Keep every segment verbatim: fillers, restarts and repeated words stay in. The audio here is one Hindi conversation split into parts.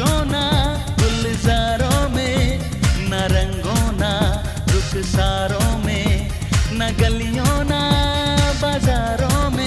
सोना गुलजारों में, न रंगों ना रुखसारों में, न गलियों ना बाजारों में।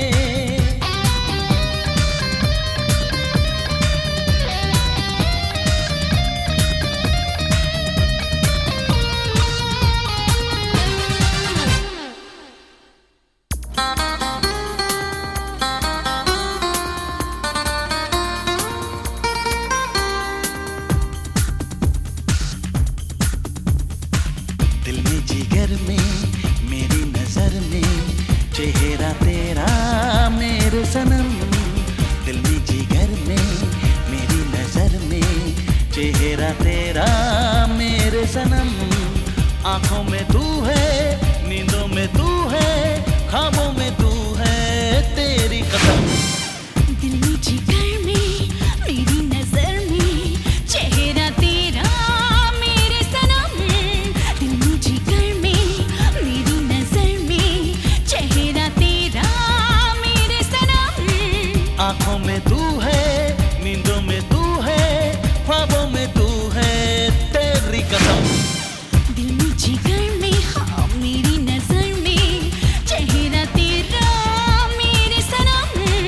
दिल में जिगर में मेरी नजर में चेहरा तेरा मेरे सनम। दिल में जिगर में मेरी नजर में चेहरा तेरा मेरे सनम। आंखों में तू है, नींदों में तू है, ख्वाबों में तू है, तेरी कसम। दिल में जिगर में मेरी नजर में चेहरा तेरा मेरे सनम। दिल में जिगर में मेरी नजर में चेहरा तेरा मेरे सनम। आंखों में तू है, नींदों में तू है, ख्वाबों में तू है, तेरी कसम। दिल में जिगर में हाँ मेरी नजर में चेहरा तेरा मेरे सनम।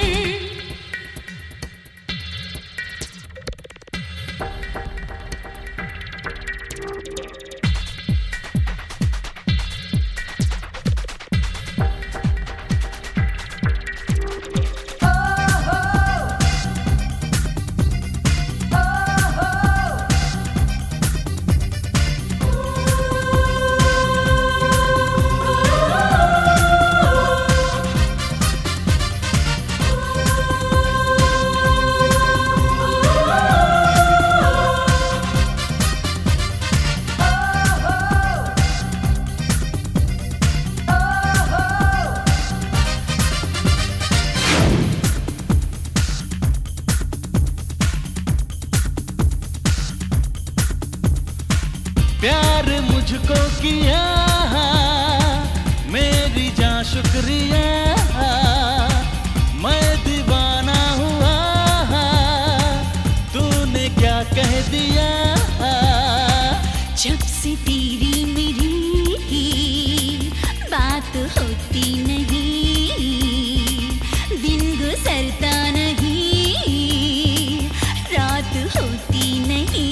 प्यार मुझको किया मेरी जान शुक्रिया, मैं दीवाना हुआ तूने क्या कह दिया। जब से तेरी मेरी बात होती नहीं, दिन गुजरता नहीं, रात होती नहीं।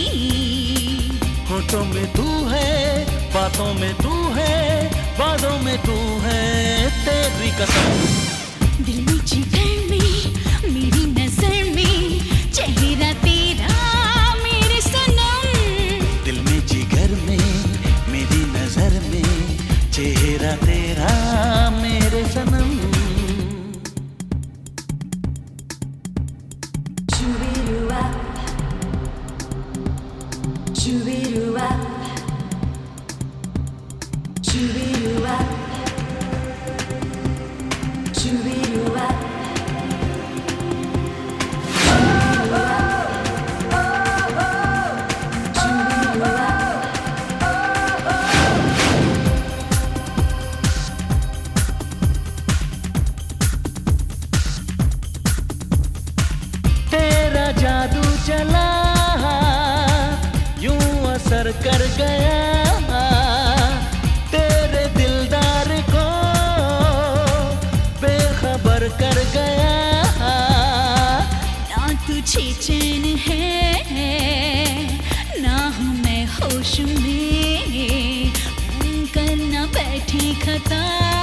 होठों में तू है, बातों में तू है, बातों में तू है, तेरी कसम। दिल में जिगर में मेरी नजर में चेहरा तेरा मेरे सनम। दिल में जिगर में मेरी नजर में चेहरा तेरा मेरे सनम। तेरा जादू चला यूं असर कर गया, तेरे दिलदार को बेखबर कर गया। ना तुझे चैन है ना हूँ मैं होश में, करना बैठे खता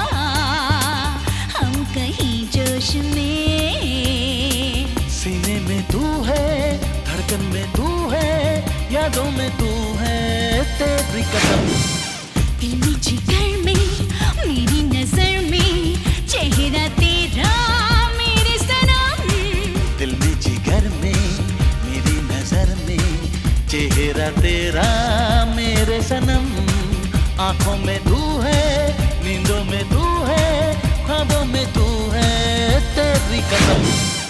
हम कहीं जोश में। सीने में तू है, धड़कन में तू है, यादों में तू है, तेरी कसम। दिल में जिगर में मेरी नजर में चेहरा तेरा मेरे सनम। दिल में जिगर में मेरी नजर में चेहरा तेरा मेरे सनम। आंखों में तू है, नींदों में तू है, ख्वाबों में तू है, तेरी कसम।